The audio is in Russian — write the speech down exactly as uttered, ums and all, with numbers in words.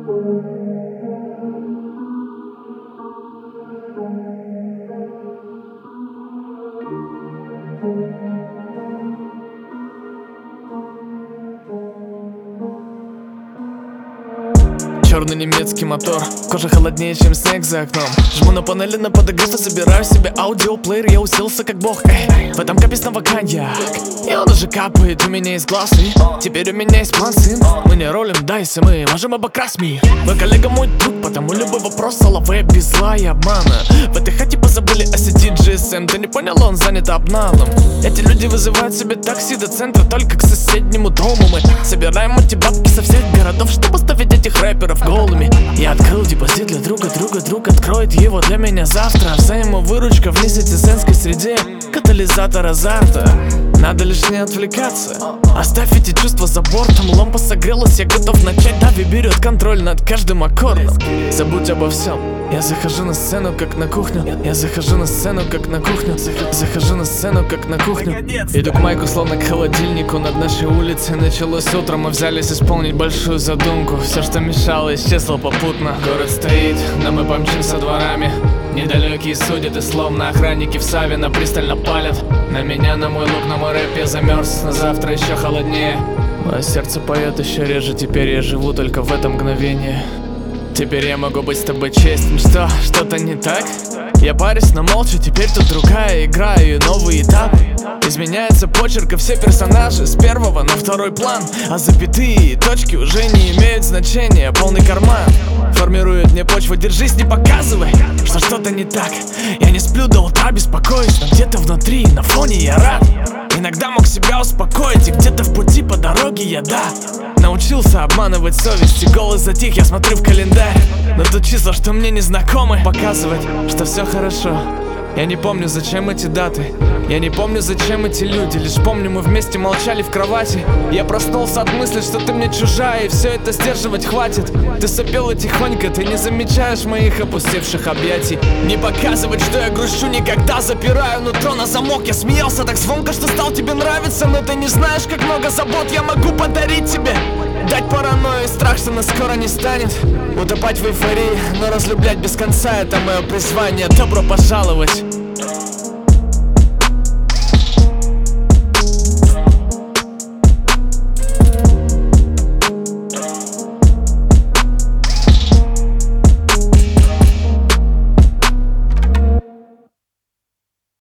Черный немецкий мотор, кожа холоднее, чем снег за окном. Жму на панели на подогрев и забираю себе аудиоплеер. Я уселся как бог, эй, в этом капе снова коньяк, и он уже капает у меня из глаз. И теперь у меня есть план, сын. Мы не ролим дайс, и мы можем обокрасть мир. Мой коллега мой друг, потому любой вопрос соловей без зла и обмана. В этой хате позабыли о сети джи эс эм. Ты не понял, он занят обналом. Эти люди вызывают себе такси до центра, только к соседнему дому. Мы собираем эти бабки со всех городов, чтобы ставить этих рэперов голыми. Я открыл депозит для друга, друга, друг откроет его для меня завтра. Взаимовыручка в несетизенской среде, катализатор азарта. Надо лишь не отвлекаться, оставь эти чувства за бортом. Лампа согрелась, я готов начать. Дави берет контроль над каждым аккордом. Забудь обо всем. Я захожу на сцену, как на кухню. Я захожу на сцену, как на кухню. Захожу на сцену, как на кухню. Иду к майку, словно к холодильнику. Над нашей улицей началось утро. Мы взялись исполнить большую задумку. Все, что мешало, исчезло попутно. Город стоит, но мы помчимся дворами. Недалекие судят, и словно охранники в Савино пристально палят на меня, на мой лук, на мой рэп. Я замерз, на завтра еще холоднее. Мое сердце поет еще реже. Теперь я живу только в это мгновение. Теперь я могу быть с тобой честен. Что? Что-то не так? Я парюсь, но молча. Теперь тут другая игра и новый этап. Изменяется почерк, и все персонажи с первого на второй план. А запятые и точки уже не имеют значения. Полный карман формирует мне почву. Держись, не показывай, что что-то не так. Я не сплю до утра, беспокоюсь, но где-то внутри, на фоне я рад. Иногда мог себя успокоить, и где-то в пути по дороге я, да, научился обманывать совесть, и голос затих, я смотрю в календарь. Но тут числа, что мне не знакомы, показывать, что все хорошо. Я не помню, зачем эти даты. Я не помню, зачем эти люди. Лишь помню, мы вместе молчали в кровати. Я проснулся от мысли, что ты мне чужая, и все это сдерживать хватит. Ты сопела тихонько, ты не замечаешь моих опустевших объятий. Не показывать, что я грущу никогда. Запираю нутро на замок. Я смеялся так звонко, что стал тебе нравиться. Но ты не знаешь, как много забот я могу подарить тебе. Дать паранойю и страх, что нас скоро не станет. Утопать в эйфории, но разлюблять без конца — это мое призвание. Добро пожаловать